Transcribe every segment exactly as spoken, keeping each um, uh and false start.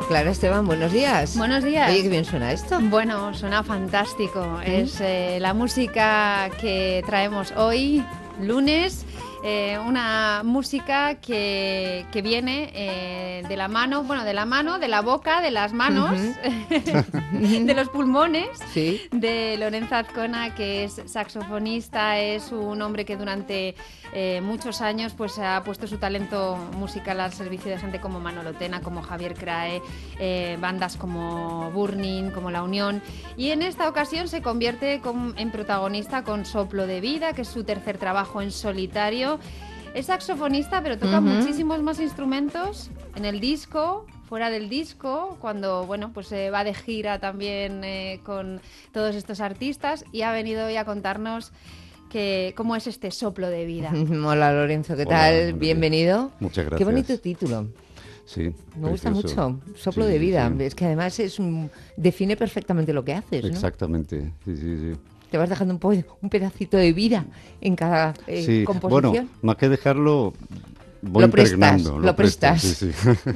Clara Esteban, buenos días. Buenos días. Oye, qué bien suena esto. Bueno, suena fantástico. ¿Mm? Es eh, la música que traemos hoy, lunes. Eh, una música que, que viene eh, de la mano, bueno, de la mano, de la boca, de las manos, uh-huh. de los pulmones, sí. de Lorenzo Azcona, que es saxofonista, es un hombre que durante eh, muchos años pues ha puesto su talento musical al servicio de gente como Manolo Tena, como Javier Crae, eh, bandas como Burning, como La Unión, y en esta ocasión se convierte con, en protagonista con Soplo de Vida, que es su tercer trabajo en solitario. Es saxofonista, pero toca uh-huh. muchísimos más instrumentos en el disco, fuera del disco, cuando bueno, pues se eh, va de gira también eh, con todos estos artistas, y ha venido hoy a contarnos que cómo es este Soplo de Vida. Hola Lorenzo, ¿qué Hola, tal? Bienvenido. Muchas gracias. Qué bonito título. Sí, me gusta precioso. mucho, Soplo sí, de Vida. Sí. Es que además es un, define perfectamente lo que haces, ¿no? Exactamente, sí, sí, sí. Te vas dejando un, po- un pedacito de vida en cada eh, sí. composición. Bueno, más que dejarlo, voy lo prestas, impregnando. Lo, lo prestas. Sí,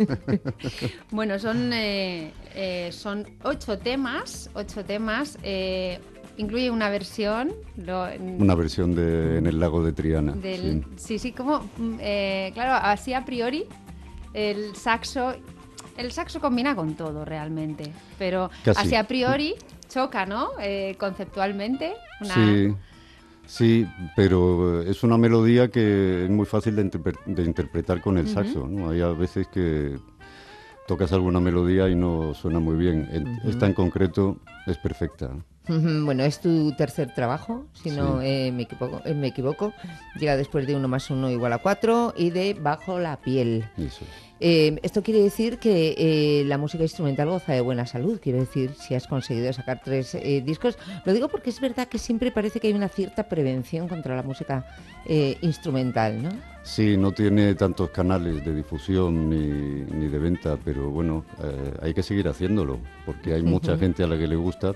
sí. Bueno, son, eh, eh, son ocho temas, ocho temas. Eh, incluye una versión. Lo, una versión de En el lago de Triana. Del, sí, sí, sí, como, eh, claro, así a priori, el saxo, el saxo combina con todo realmente, pero Casi. así a priori choca, ¿no? Eh, conceptualmente. Una... Sí, sí, pero es una melodía que es muy fácil de, interpre- de interpretar con el uh-huh. saxo, ¿no? Hay a veces que tocas alguna melodía y no suena muy bien. Uh-huh. Esta en concreto es perfecta. Uh-huh. Bueno, es tu tercer trabajo, si no sí. eh, me, equivoco, eh, me equivoco. Llega después de uno más uno igual a cuatro y de Bajo la piel. Eso. Eh, esto quiere decir que eh, la música instrumental goza de buena salud. Quiero decir, si has conseguido sacar tres eh, discos. Lo digo porque es verdad que siempre parece que hay una cierta prevención contra la música eh, instrumental, ¿no? Sí, no tiene tantos canales de difusión ni, ni de venta, pero bueno, eh, hay que seguir haciéndolo, porque hay mucha uh-huh. gente a la que le gusta.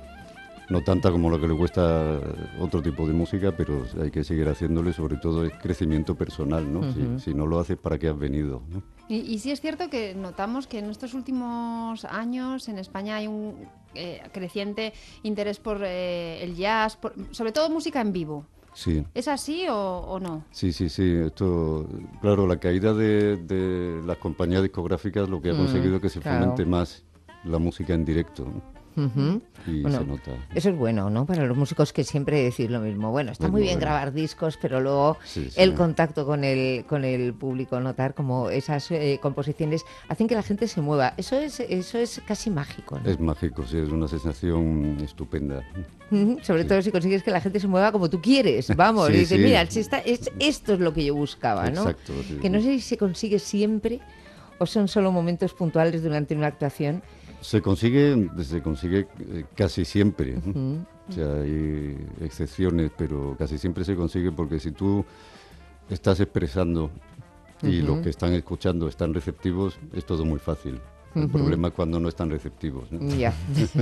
No tanta como lo que le cuesta otro tipo de música, pero hay que seguir haciéndolo y sobre todo es crecimiento personal, ¿no? Uh-huh. Si, si no lo haces, ¿para qué has venido?, ¿no? Y, y sí es cierto que notamos que en estos últimos años en España hay un eh, creciente interés por eh, el jazz, por, sobre todo música en vivo. Sí. ¿Es así o, o no? Sí, sí, sí. Esto, claro, la caída de, de las compañías discográficas lo que ha conseguido mm, es que se claro. fomente más la música en directo, ¿no? Uh-huh. Y bueno, se nota. Eso es bueno, ¿no? Para los músicos, que siempre decir lo mismo. Bueno, está es muy bien bueno. grabar discos, pero luego sí, sí. el contacto con el con el público, notar como esas eh, composiciones hacen que la gente se mueva. Eso es eso es casi mágico, ¿no? Es mágico, sí, es una sensación estupenda. Uh-huh. Sobre sí. todo si consigues que la gente se mueva como tú quieres, vamos. sí, y dices, sí. mira, si está, es, esto es lo que yo buscaba, ¿no? Exacto, sí, que no sé si se consigue siempre o son solo momentos puntuales durante una actuación. Se consigue, se consigue casi siempre, ¿no? Uh-huh. O sea, hay excepciones, pero casi siempre se consigue porque si tú estás expresando y uh-huh. los que están escuchando están receptivos, es todo muy fácil. El uh-huh. problema es cuando no están receptivos, ¿no? Ya.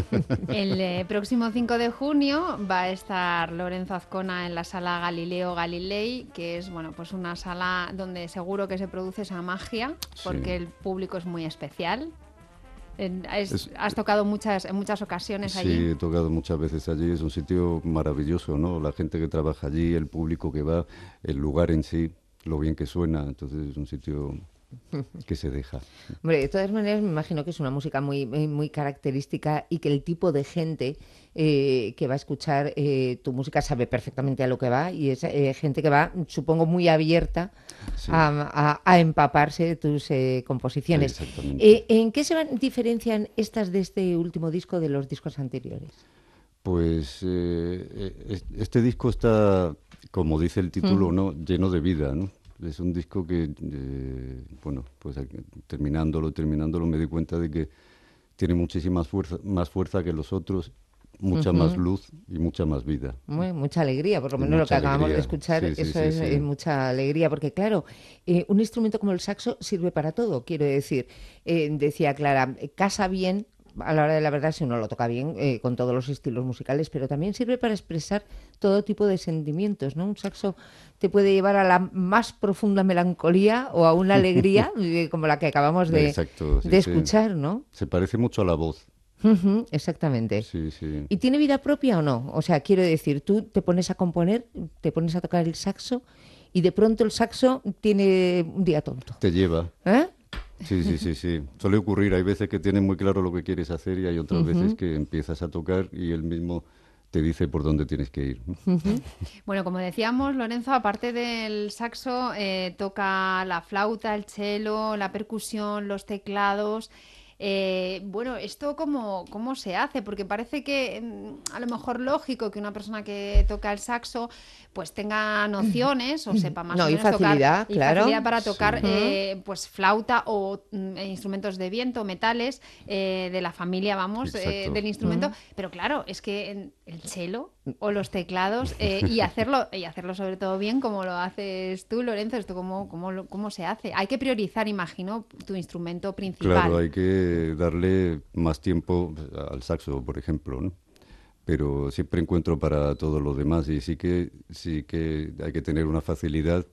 El eh, próximo cinco de junio va a estar Lorenzo Azcona en la sala Galileo Galilei, que es bueno, pues una sala donde seguro que se produce esa magia, porque sí. el público es muy especial. Es, es, has tocado muchas, en muchas ocasiones sí, allí. Sí, he tocado muchas veces allí. Es un sitio maravilloso, ¿no? La gente que trabaja allí, el público que va, el lugar en sí, lo bien que suena. Entonces es un sitio que se deja. Hombre, de todas maneras me imagino que es una música muy, muy característica y que el tipo de gente eh, que va a escuchar eh, tu música sabe perfectamente a lo que va, y es eh, gente que va, supongo, muy abierta sí. a, a, a empaparse de tus eh, composiciones. Eh, ¿En qué se van, diferencian estas de este último disco de los discos anteriores? Pues eh, este disco está, como dice el título, mm. ¿no? lleno de vida, ¿no? Es un disco que, eh, bueno, pues terminándolo, terminándolo me di cuenta de que tiene muchísima fuerza, más fuerza que los otros, mucha uh-huh. más luz y mucha más vida. Muy, mucha alegría, por lo menos lo que acabamos alegría. de escuchar, sí, sí, eso sí, es, sí. es mucha alegría, porque claro, eh, un instrumento como el saxo sirve para todo, quiero decir, eh, decía Clara, casa bien a la hora de la verdad, si uno lo toca bien, eh, con todos los estilos musicales, pero también sirve para expresar todo tipo de sentimientos, ¿no? Un saxo te puede llevar a la más profunda melancolía o a una alegría, eh, como la que acabamos de, Exacto, sí, de sí. escuchar, ¿no? Se parece mucho a la voz. Ujú, exactamente. Sí, sí. ¿Y tiene vida propia o no? O sea, quiero decir, tú te pones a componer, te pones a tocar el saxo y de pronto el saxo tiene un día tonto. Te lleva. ¿Eh? Sí, sí, sí, sí. Suele ocurrir. Hay veces que tienes muy claro lo que quieres hacer y hay otras Ujú. veces que empiezas a tocar y él mismo te dice por dónde tienes que ir. Bueno, como decíamos, Lorenzo, aparte del saxo, eh, toca la flauta, el cello, la percusión, los teclados. Eh, bueno, ¿esto cómo, cómo se hace? Porque parece que mm, a lo mejor lógico que una persona que toca el saxo pues tenga nociones o sepa más No, o y menos facilidad, tocar y claro. facilidad para tocar Sí. eh, pues flauta o mm, instrumentos de viento, metales eh, de la familia, vamos, eh, Exacto. del instrumento. Ujú. Pero claro, es que en el cello o los teclados eh, y hacerlo y hacerlo sobre todo bien como lo haces tú, Lorenzo, esto cómo, cómo, lo- cómo se hace. Hay que priorizar, imagino, tu instrumento principal. Claro, hay que darle más tiempo al saxo, por ejemplo, ¿no? Pero siempre encuentro para todo lo demás y sí que sí que hay que tener una facilidad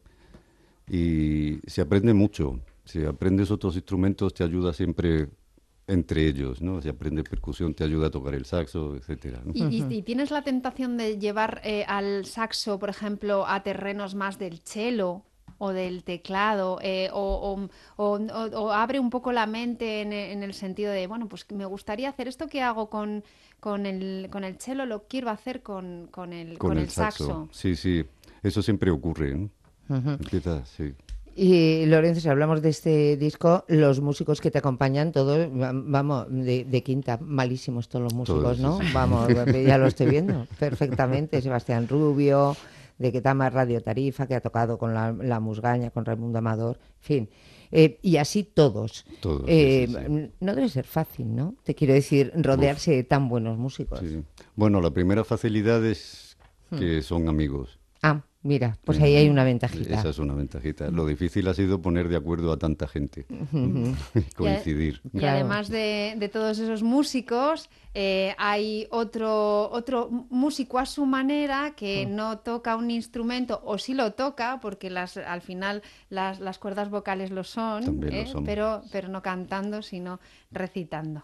y se aprende mucho. Si aprendes otros instrumentos te ayuda siempre entre ellos, ¿no? Si aprendes percusión te ayuda a tocar el saxo, etcétera, ¿no? ¿Y, y- y tienes la tentación de llevar eh, al saxo, por ejemplo, a terrenos más del cello o del teclado? eh, o, o- o- o- o abre un poco la mente en, e- en el sentido de, bueno, pues me gustaría hacer esto que hago con, con el, con el cello, lo quiero hacer con, con el, Con con el el saxo. saxo. Sí, sí, eso siempre ocurre, ¿no? Ujú. Empieza, sí. Y Lorenzo, si hablamos de este disco, los músicos que te acompañan, todos, va- vamos, de, de quinta, malísimos todos los músicos, Todos, sí, ¿no? sí. Vamos, ya lo estoy viendo perfectamente. Sebastián Rubio, de Ketama Radio Tarifa, que ha tocado con la, la Musgaña, con Raimundo Amador, en fin. Eh, y así todos. Todos, sí, Eh, sí, sí. No debe ser fácil, ¿no? Te quiero decir, rodearse de tan buenos músicos. Sí. Bueno, la primera facilidad es que son amigos. Ah, mira, pues ahí hay una ventajita. Esa es una ventajita. Lo difícil ha sido poner de acuerdo a tanta gente, coincidir. Y Claro. además de, de todos esos músicos, eh, hay otro, otro músico a su manera que no toca un instrumento, o sí lo toca, porque las, al final las, las cuerdas vocales lo son, También lo ¿eh? son. pero, pero no cantando, sino recitando.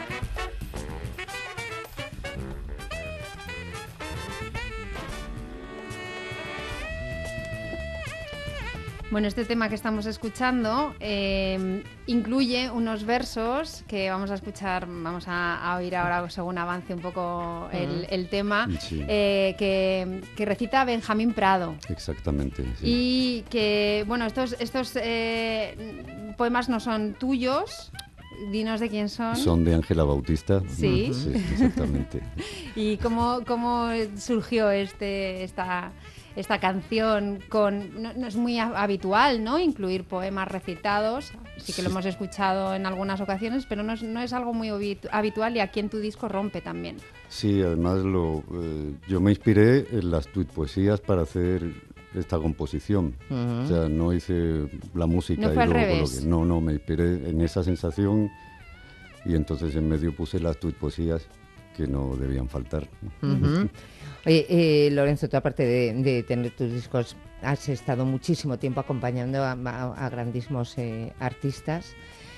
Bueno, este tema que estamos escuchando eh, incluye unos versos que vamos a escuchar, vamos a, a oír ahora según avance un poco el, el tema, Sí. eh, que, que recita Benjamín Prado. Exactamente. Sí. Y que, bueno, estos, estos eh, poemas no son tuyos, dinos de quién son. Son de Ángela Bautista. Sí. Sí, exactamente. ¿Y cómo, cómo surgió este, esta, esta canción? Con, no, no es muy ha- habitual, ¿no? Incluir poemas recitados. Sí que lo Sí. hemos escuchado en algunas ocasiones, pero no es, no es algo muy habitu- habitual y aquí en tu disco rompe también. Sí, además lo, eh, yo me inspiré en las tuit poesías para hacer esta composición. O sea, no hice la música No y fue al luego revés. coloqué. No, no, me inspiré en esa sensación y entonces en medio puse las tuit poesías que no debían faltar. Ujú. Oye, eh, Lorenzo, tú aparte de, de tener tus discos, has estado muchísimo tiempo acompañando a, a- a grandísimos eh, artistas.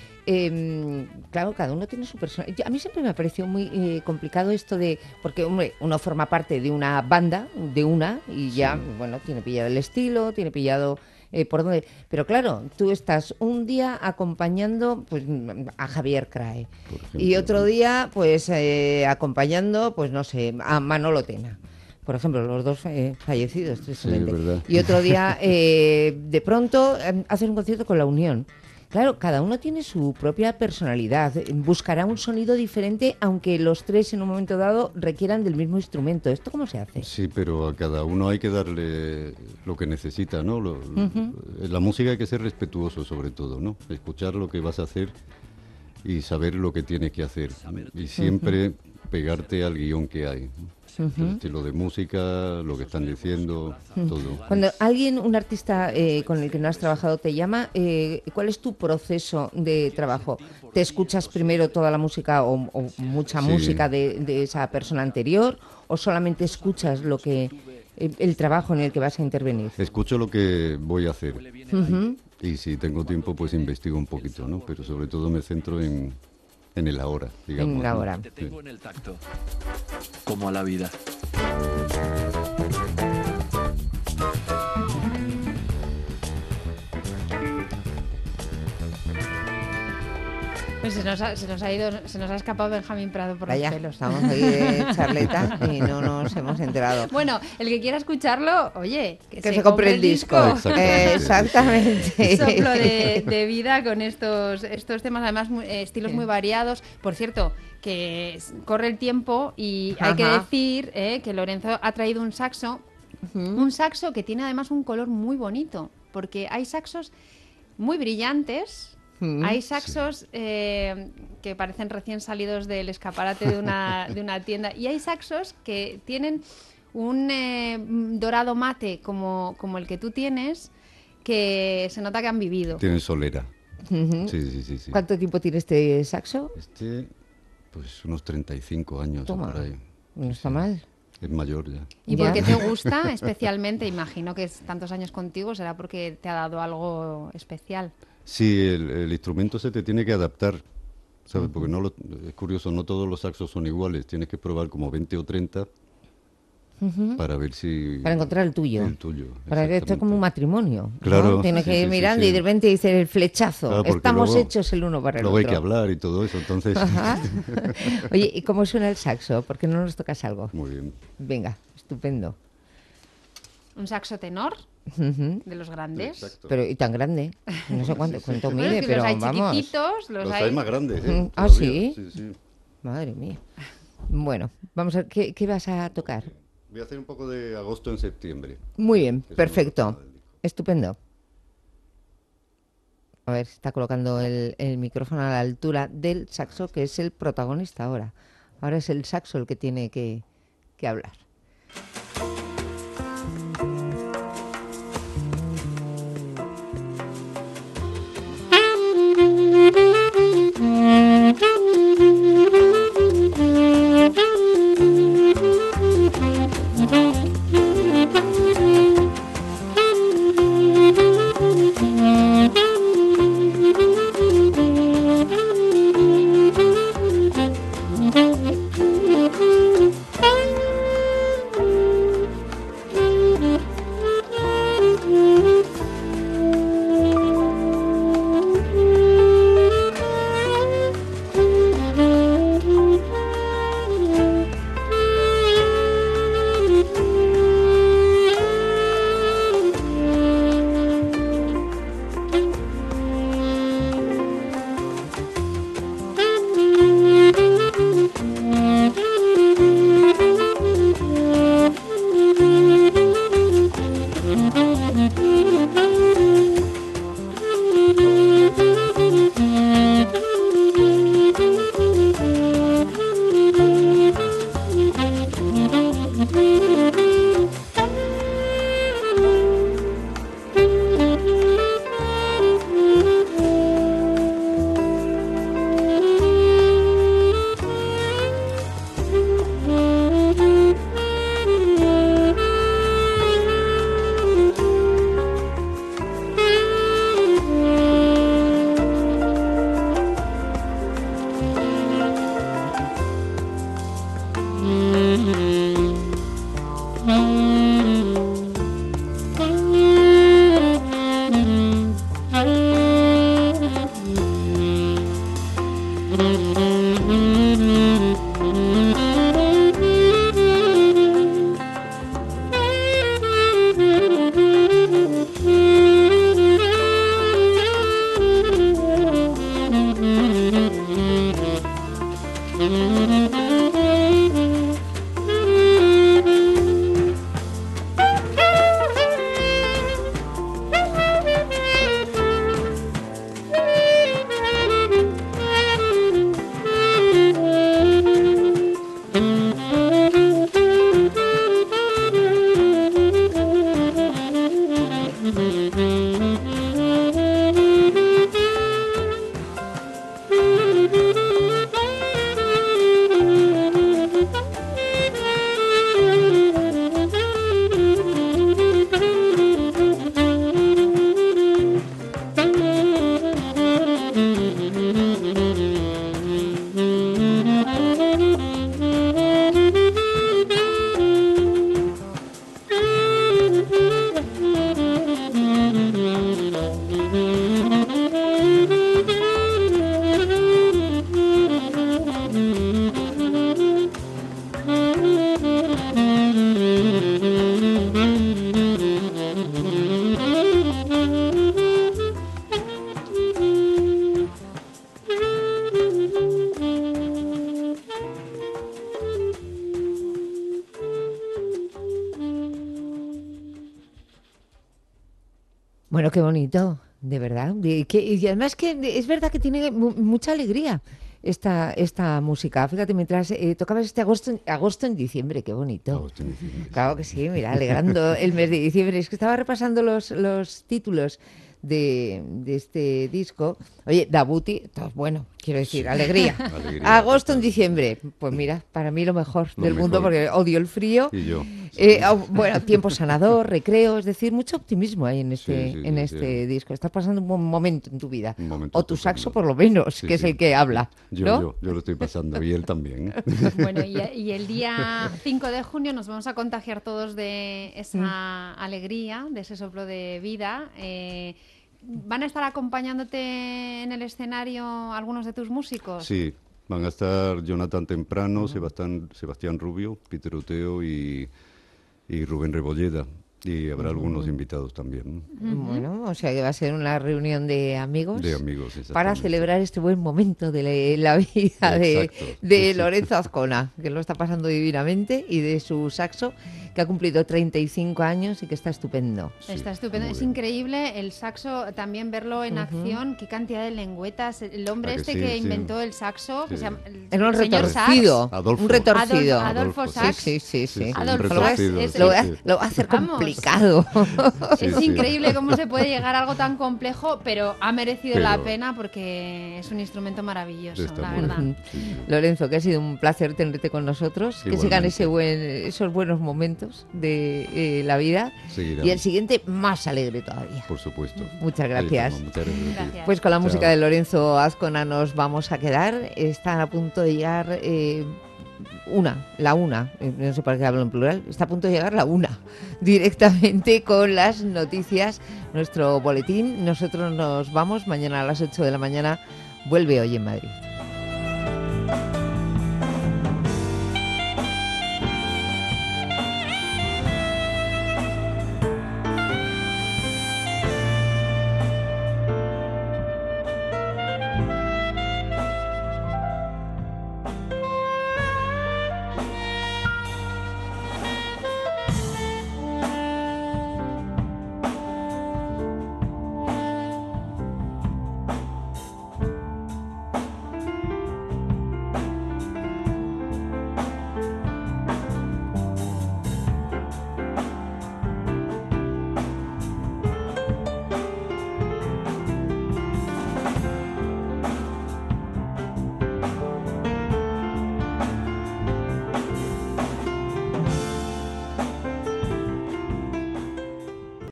Eh, claro, cada uno tiene su personalidad. A mí siempre me ha parecido muy eh, complicado esto de, porque hombre, uno forma parte de una banda, de una, y ya, bueno, tiene pillado el estilo, tiene pillado eh, por dónde. Pero claro, tú estás un día acompañando pues, a Javier Crae Por ejemplo. y otro día pues eh, acompañando, pues no sé, a Manolo Tena. Por ejemplo, los dos eh, fallecidos, tristemente. es verdad. Y otro día, eh, de pronto, eh, haces un concierto con La Unión. Claro, cada uno tiene su propia personalidad, eh, buscará un sonido diferente, aunque los tres en un momento dado requieran del mismo instrumento. ¿Esto cómo se hace? Sí, pero a cada uno hay que darle lo que necesita, ¿no? Lo- La música hay que ser respetuoso sobre todo, ¿no? Escuchar lo que vas a hacer y saber lo que tienes que hacer. Y siempre apegarte al guión que hay. ¿No? Ujú. El estilo de música, lo que están diciendo, todo. Cuando alguien, un artista eh, con el que no has trabajado te llama, eh, ¿cuál es tu proceso de trabajo? ¿Te escuchas primero toda la música o, o mucha Sí. música de, de esa persona anterior o solamente escuchas lo que el, el trabajo en el que vas a intervenir? Escucho lo que voy a hacer Ujú. y si tengo tiempo pues investigo un poquito, ¿no? Pero sobre todo me centro en, en el ahora, digamos. En la ¿no? hora. Te Sí. tengo en el tacto, como a la vida. Pues se nos ha, se nos ha ido, se nos ha escapado Benjamín Prado por Vaya, los pelos. estamos ahí de charleta y no nos hemos enterado. Bueno, el que quiera escucharlo, oye, que, Que se compre el disco. Eh, Exactamente. Soplo de, de vida con estos, estos temas, además muy- eh, estilos Sí. muy variados. Por cierto, que s- corre el tiempo y hay que Ajá. decir eh, que Lorenzo ha traído un saxo, un saxo que tiene además un color muy bonito, porque hay saxos muy brillantes. Mm. Hay saxos eh, que parecen recién salidos del escaparate de una, de una tienda y hay saxos que tienen un eh, dorado mate como, como el que tú tienes, que se nota que han vivido. Tienen solera. Ujú. Sí, sí, sí, sí. ¿Cuánto tiempo tiene este saxo? Este, pues unos treinta y cinco años o Toma, por ahí. no está mal. Es mayor ya. ¿Y Ya. por qué te gusta especialmente? Imagino que es tantos años contigo, será porque te ha dado algo especial. Sí, el, el instrumento se te tiene que adaptar, ¿sabes? Porque no lo- es curioso, no todos los saxos son iguales. Tienes que probar como veinte o treinta Ujú. para ver si... Para encontrar el tuyo. El tuyo, Para que esto es como un exactamente. matrimonio. ¿no? Claro, Tienes sí, que ir sí, sí, mirando sí. y de repente dice el flechazo. Claro, porque Estamos luego- hechos el uno para el Luego hay otro. que hablar y todo eso, entonces... Ajá. Oye, ¿y cómo suena el saxo? ¿Por qué no nos tocas algo? Muy bien. Venga, estupendo. Un saxo tenor Ujú. de los grandes. Exacto. Pero, y tan grande. No sé cuánto, cuánto Bueno, mide, es que pero los hay vamos. chiquititos, los, Los hay... hay más grandes, Mm, ¿eh? ¿ah, Todavía. sí? Sí, sí. Madre mía. Bueno, vamos a ver, ¿qué, qué vas a tocar? Voy a hacer un poco de agosto en septiembre. Muy bien, Es perfecto. una- Estupendo. A ver, está colocando el, el micrófono a la altura del saxo, que es el protagonista ahora. Ahora es el saxo el que tiene que, que hablar. Bueno, qué bonito, de verdad. Y, que, y además que es verdad que tiene mu- mucha alegría esta, esta música. Fíjate, mientras eh, tocabas este agosto, agosto en diciembre, qué bonito. Agosto en diciembre, Claro que sí, mira, alegrando el mes de diciembre. Es que estaba repasando los, los títulos de, de este disco. Oye, Dabuti, todo bueno, quiero decir, Sí. alegría. Alegría, Agosto en total. diciembre. Pues mira, para mí lo mejor Lo del mundo mejor. porque odio el frío. Y yo. Eh, oh, bueno, tiempo sanador, recreo, es decir, mucho optimismo hay en este, Sí, sí, en sí, este sí. disco. Estás pasando un buen momento en tu vida. Un momento O tu estupendo. saxo, por lo menos, Sí, que es sí. el que habla. Yo, ¿no? yo, yo lo estoy pasando y él también. ¿eh? Bueno, y, y el día cinco de junio nos vamos a contagiar todos de esa alegría, de ese soplo de vida. Eh, ¿Van a estar acompañándote en el escenario algunos de tus músicos? Sí, van a estar Jonathan Temprano, Sebastián, Sebastián Rubio, Peter Oteo y, y Rubén Rebolleda. Y habrá algunos invitados también, ¿no? Bueno, o sea que va a ser una reunión de amigos. De amigos, Para exactamente. celebrar este buen momento de la, la vida de, Exacto, de sí, sí. Lorenzo Azcona, que lo está pasando divinamente, y de su saxo, que ha cumplido treinta y cinco años y que está estupendo. Sí, Está estupendo, muy es bien. increíble el saxo, también verlo en acción, qué cantidad de lengüetas. El hombre ¿A que este sí? que Sí. inventó el saxo, que Sí. se llama el, Era un el señor Sax. retorcido. Adolfo. Un retorcido. Adolfo, Adolfo Adolfo, Sax. Sí, sí, sí. Sí, sí, sí. un Adolfo retorcido, Sax es- sí, Lo, va- sí. lo va a hacer Vamos. complicado. Sí, Es sí. increíble cómo se puede llegar a algo tan complejo, pero ha merecido Pero- la pena porque es un instrumento maravilloso, Está la muy verdad. bien. Sí, sí. Lorenzo, que ha sido un placer tenerte con nosotros, que Igualmente. sigan ese buen, esos buenos momentos de eh, la vida Seguirán. y el siguiente más alegre todavía. Por supuesto. Muchas Ahí gracias. estamos, muchas gracias. a ti. Gracias. Pues con la Chao. música de Lorenzo Azcona nos vamos a quedar. Están a punto de llegar eh, una, la una, eh, no sé por qué hablo en plural, está a punto de llegar la una, directamente con las noticias, nuestro boletín. Nosotros nos vamos mañana a las ocho de la mañana. Vuelve Hoy en Madrid.